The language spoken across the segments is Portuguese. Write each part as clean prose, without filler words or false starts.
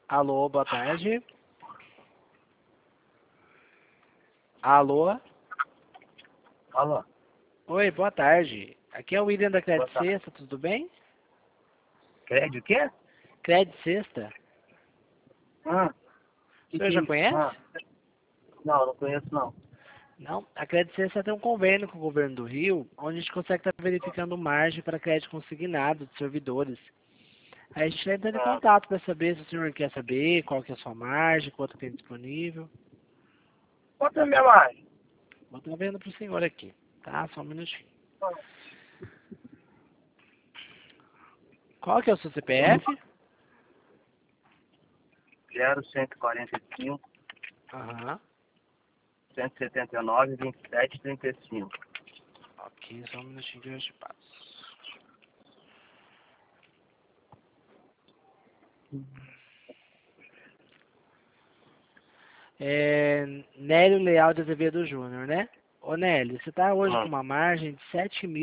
Alô, boa tarde. Alô? Alô? Oi, boa tarde. Aqui é o William da Boa Crédito tarde. Sexta, tudo bem? Crédito o quê? Crédito Sexta? Ah, O que senhor é já isso? conhece? Não conheço não. Não? A Crédito Sexta tem um convênio com o governo do Rio, onde a gente consegue estar verificando margem para crédito consignado de servidores. Aí a gente está entrando em Ah, contato para saber se o senhor quer saber qual que é a sua margem, quanto tem disponível. quanto é minha margem? Vou estar vendo para o senhor aqui, tá? Só um minutinho. Qual que é o seu CPF? 0,145, Aham. 179, 27, 35. Ok, só um minutinho que eu já te passo. Nélio Leal de Azevedo Júnior, né? Ô Nélio, você está hoje com Ah, uma margem de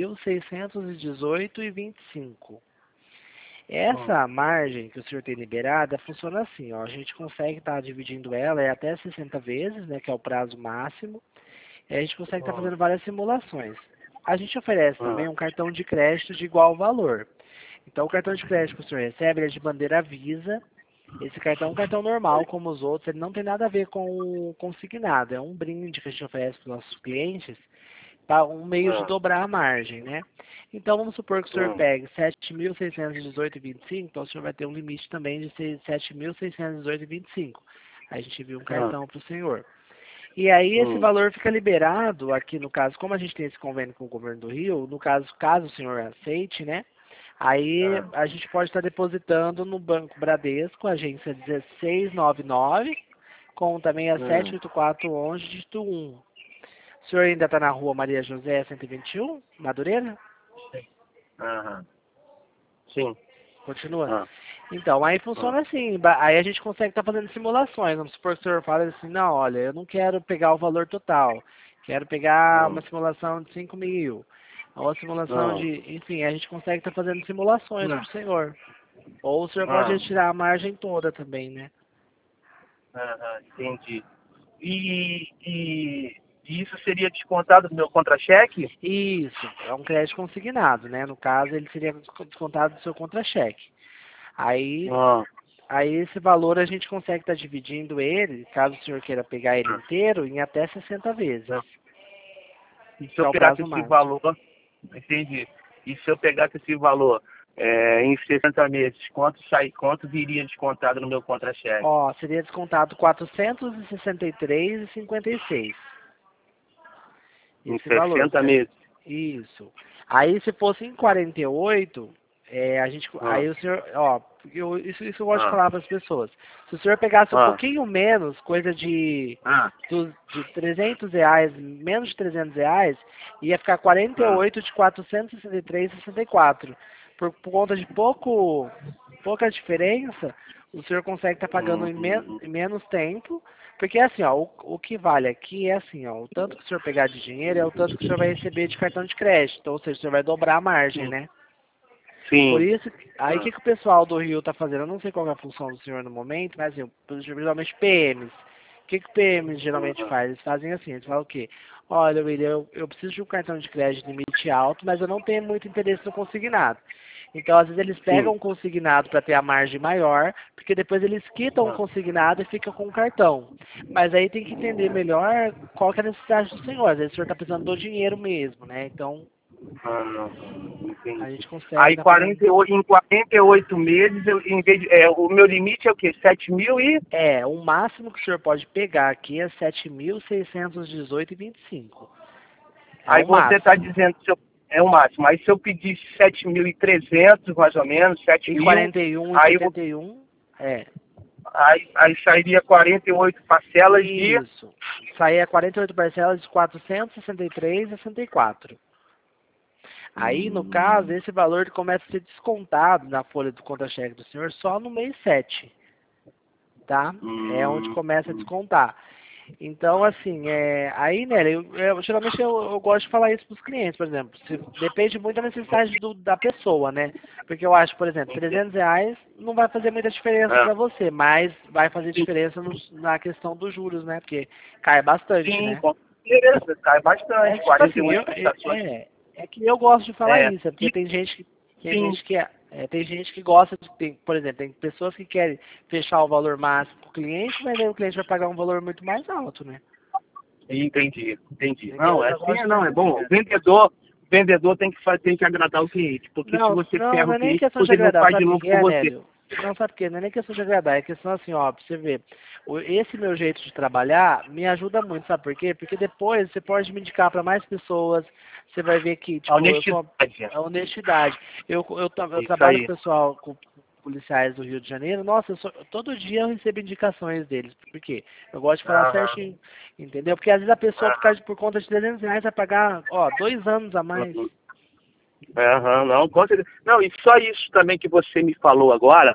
7.618,25. Essa margem que o senhor tem liberada funciona assim, ó. A gente consegue estar dividindo ela em até 60 vezes, né? Que é o prazo máximo. E a gente consegue estar fazendo várias simulações. A gente oferece também um cartão de crédito de igual valor. Então, o cartão de crédito que o senhor recebe ele é de bandeira Visa. Esse cartão é um cartão normal, como os outros, ele não tem nada a ver com o consignado. É um brinde que a gente oferece para os nossos clientes, para um meio de dobrar a margem, né? Então, vamos supor que o senhor pegue 7.618,25, então o senhor vai ter um limite também de 7.618,25. Aí a gente envia um cartão para o senhor. E aí esse valor fica liberado, aqui no caso, como a gente tem esse convênio com o governo do Rio, no caso o senhor aceite, né? Aí a gente pode estar depositando no Banco Bradesco, agência 1699, com também a 78411, dígito 1. O senhor ainda está na rua Maria José 121, Madureira? Aham. Sim. Continua? Ah, Então, aí funciona assim, aí a gente consegue estar fazendo simulações. Vamos supor que o senhor fala assim, não, olha, eu não quero pegar o valor total, quero pegar uma simulação de 5 mil, ou uma simulação de, enfim, a gente consegue estar fazendo simulações para o senhor. Ou o senhor pode retirar a margem toda também, né? entendi. E isso seria descontado do meu contra-cheque? Isso, é um crédito consignado, né? No caso, ele seria descontado do seu contra-cheque. Aí, Ah, aí esse valor a gente consegue estar dividindo ele, caso o senhor queira pegar ele inteiro, em até 60 vezes, né? E se que eu é o pegasse prazo esse máximo. valor, entendi. E se eu pegasse esse valor em 60 meses, quanto viria descontado no meu contra-cheque? Ó, seria descontado 463,56. Em Esse valor. 60 meses? Isso. Aí se fosse em 48, Ah, aí o senhor, ó, isso eu gosto de ah, falar para as pessoas. Se o senhor pegasse um ah, pouquinho menos, coisa de ah, de R$ 300, menos de R$ 300, ia ficar ah. 48 de 463,64. Por conta de pouca diferença, o senhor consegue estar pagando em menos tempo, porque assim, ó, o que vale aqui é assim, ó, o tanto que o senhor pegar de dinheiro é o tanto que o senhor vai receber de cartão de crédito, então, ou seja, o senhor vai dobrar a margem, né? Por Sim. isso, aí o que o pessoal do Rio está fazendo? Eu não sei qual é a função do senhor no momento, mas assim, geralmente PMs. O que o PM geralmente faz? Eles fazem assim, eles falam o quê? Olha, William, eu preciso de um cartão de crédito de limite alto, mas eu não tenho muito interesse no consignado. Então, às vezes, eles pegam Sim. um consignado para ter a margem maior, porque depois eles quitam o consignado e ficam com o cartão. Mas aí tem que entender melhor qual que é a necessidade do senhor. Às vezes o senhor está precisando do dinheiro mesmo, né? Então, a Entendi. gente consegue Aí estar fazendo. em 48 meses, em vez o meu limite é o quê? 7 mil e... O máximo que o senhor pode pegar aqui é 7.618,25. É Aí o você está máximo. dizendo que é o máximo. Aí se eu pedisse 7.300 mais ou menos, 7 E mil, aí, 41,71 aí sairia 48 parcelas de... Isso. Saía 48 parcelas de 463,64. Aí, no caso, esse valor começa a ser descontado na folha do contra-cheque do senhor só no mês 7, tá? É onde começa a descontar. Então, assim, aí, né, geralmente eu gosto de falar isso para os clientes, por exemplo, depende muito da necessidade da pessoa, né? Porque eu acho, por exemplo, R$ 300 não vai fazer muita diferença É. para você, mas vai fazer Sim, diferença na questão dos juros, né? Porque cai bastante, sim, né? com certeza, cai É bastante, que, tipo assim, 41 prestações. é que eu gosto de falar É, isso, porque e tem gente que sim, tem gente que gosta de, por exemplo, tem pessoas que querem fechar o valor máximo com o cliente, mas aí o cliente vai pagar um valor muito mais alto, né? entendi, entendi. Então Não, eu é já gosto assim, de não, é bom. diferenciar. O vendedor tem que fazer, tem que agradar o cliente, porque se Não, você não, ferra não o é nem cliente, questão de depois ele não agradar, faz de sabe o que novo que com é, você. Nélio? Não, sabe por quê? Não é nem questão de agradar, é questão assim, ó, pra você ver, esse meu jeito de trabalhar me ajuda muito, sabe por quê? Porque depois você pode me indicar para mais pessoas, você vai ver que, A tipo, eu sou honestidade. a honestidade. Eu Isso trabalho com aí. o pessoal, com policiais do Rio de Janeiro, nossa, todo dia eu recebo indicações deles, por quê? Eu gosto de falar Aham, certinho, entendeu? Porque às vezes a pessoa, aham, por conta de R$ 300, vai pagar, ó, 2 anos a mais. uhum. Aham, não, com certeza. Não, e só isso também que você me falou agora,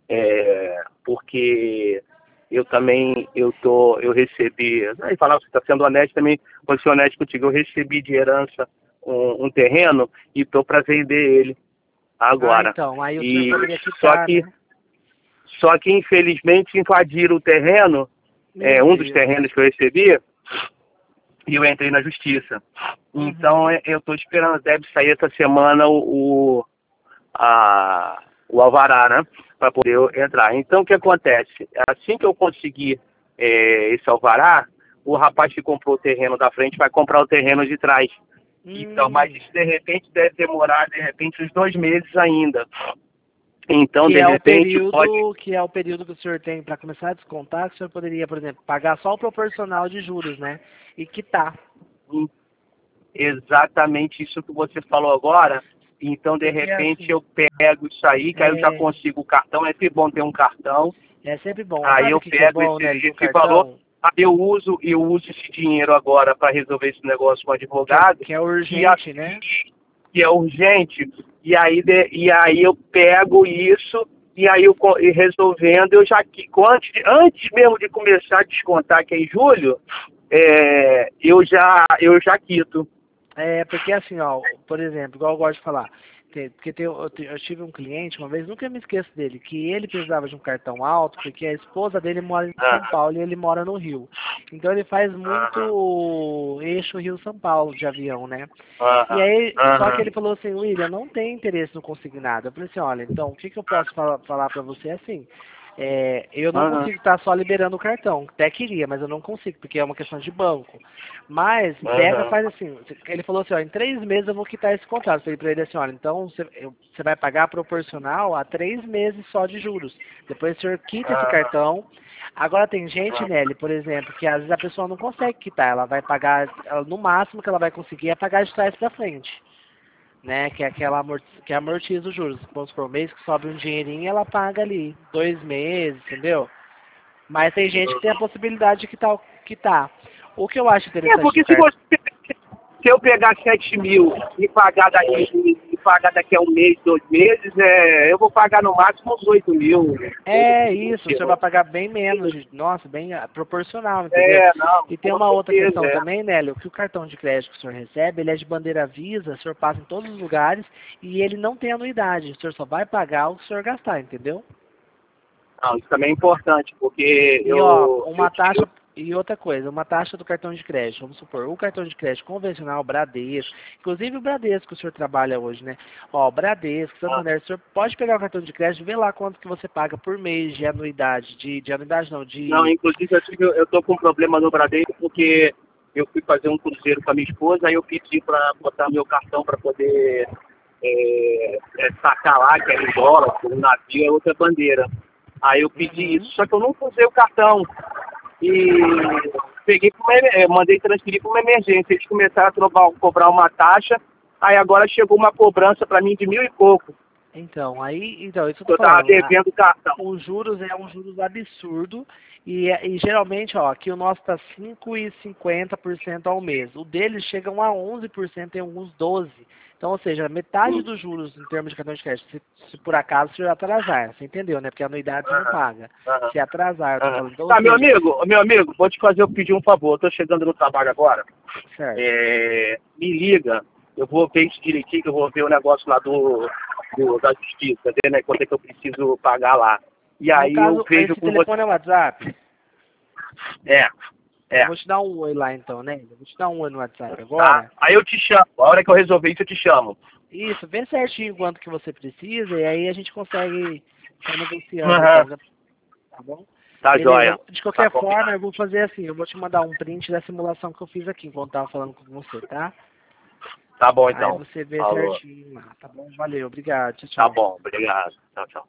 porque eu também, eu recebi, aí falar que você está sendo honesto também, vou ser honesto contigo, eu recebi de herança um terreno e estou para vender ele Ah, agora. então, aí o senhor E poderia só quitar, que, né? só que infelizmente invadiram o terreno, Meu um dos Deus. terrenos que eu recebi, e eu entrei na justiça. Então Uhum. eu estou esperando, deve sair essa semana o alvará, né? Para poder eu entrar. Então o que acontece? Assim que eu conseguir esse alvará, o rapaz que comprou o terreno da frente vai comprar o terreno de trás. Então, mas Hum. isso de repente deve demorar, de repente, uns 2 meses ainda. Então, Que de é o repente, pode. período, que é o período que o senhor tem para começar a descontar, que o senhor poderia, por exemplo, pagar só o proporcional de juros, né? E quitar. Exatamente isso que você falou agora. Então, de Porque repente, assim, eu pego isso aí, que aí eu já é, consigo o cartão. É sempre bom ter um cartão. é sempre bom. Aí Sabe eu o que que é pego bom, Nélio, do esse valor, cartão? aí eu uso esse dinheiro agora para resolver esse negócio com o Que é, advogado, que é que, urgente, né? que é urgente. E aí eu pego isso, e aí e resolvendo, antes mesmo de começar a descontar, que é em julho, eu já quito. É, porque assim, ó, por exemplo, igual eu gosto de falar, porque eu tive um cliente uma vez, nunca me esqueço dele, que ele precisava de um cartão alto, porque a esposa dele mora em São Aham, Paulo e ele mora no Rio. Então ele faz aham, muito eixo Rio-São Paulo de avião, né? E aham, aí, só que aham, ele falou assim, William, não tem interesse no consignado. Eu falei assim, olha, então, o que que eu posso falar para você assim? Eu não aham, consigo estar só liberando o cartão. Até queria, mas eu não consigo, porque é uma questão de banco. Mas pega, aham, faz assim. Ele falou assim, ó, em 3 meses eu vou quitar esse contrato. Eu falei para ele assim, olha, então você vai pagar proporcional a 3 meses só de juros. Depois o senhor quita esse aham, cartão. Agora tem gente, Nelly, por exemplo, que às vezes a pessoa não consegue quitar. Ela vai pagar, no máximo que ela vai conseguir é pagar de trás para frente, né? Que é aquela que amortiza os juros. Vamos por mês que sobe um dinheirinho, ela paga ali 2 meses, entendeu? Mas tem gente que tem a possibilidade de quitar. O que eu acho interessante do porque se cartão. você se eu pegar 7 mil e pagar daqui a um mês, 2 meses, eu vou pagar no máximo uns 8 mil. É isso, o senhor vai pagar bem menos, nossa, bem proporcional, entendeu? Não, E tem com uma outra certeza, questão também, Nélio, que o cartão de crédito que o senhor recebe, ele é de bandeira Visa, o senhor passa em todos os lugares e ele não tem anuidade, o senhor só vai pagar o que o senhor gastar, entendeu? Não, isso também é importante, porque E ó, eu uma taxa tiro. e outra coisa, uma taxa do cartão de crédito, vamos supor, o cartão de crédito convencional, Bradesco, inclusive o Bradesco que o senhor trabalha hoje, né? Ó, Bradesco, Ah, Santander, o senhor pode pegar o cartão de crédito e ver lá quanto que você paga por mês de anuidade, de anuidade não, não, de inclusive eu tô com um problema no Bradesco, porque eu fui fazer um cruzeiro com a minha esposa, aí eu pedi para botar meu cartão para poder sacar lá, que era em dólar, o navio é outra bandeira. Aí eu pedi isso, Uhum. só que eu não usei o cartão. E mandei transferir para uma emergência. Eles começaram a cobrar uma taxa, aí agora chegou uma cobrança para mim de 1.000 e pouco. Então, então, isso que eu Eu tô estava falando. devendo o cartão. Os juros é um juros absurdo e geralmente, ó, aqui o nosso tá 5,50% ao mês. O deles chegam a 11% em alguns 12%. Então, ou seja, metade dos juros em termos de cartão de crédito, se por acaso você atrasar, você entendeu, né? Porque a anuidade você não paga. Se atrasar, eu tô falando... Então, Tá, meu amigo, vou te pedir um favor. Eu tô chegando no trabalho agora. Certo. Me liga. Eu vou ver isso direitinho, que eu vou ver o negócio lá da justiça, ver, né, quanto é que eu preciso pagar lá. E aí no caso, eu vejo esse com telefone você. é o WhatsApp? Eu vou te dar um oi lá então, né? Eu vou te dar um oi no WhatsApp agora. Tá? Aí eu te chamo. A hora que eu resolver isso, eu te chamo. Isso, vê certinho quanto que você precisa e aí a gente consegue estar negociando, então, tá bom? Tá, Beleza. joia. De qualquer Tá forma, eu vou fazer assim, eu vou te mandar um print da simulação que eu fiz aqui, enquanto tava falando com você, tá? Tá bom, Aí então. você vê Falou. certinho lá, tá bom? Valeu, obrigado, tchau, Tá tchau. bom, obrigado. Tchau, tchau.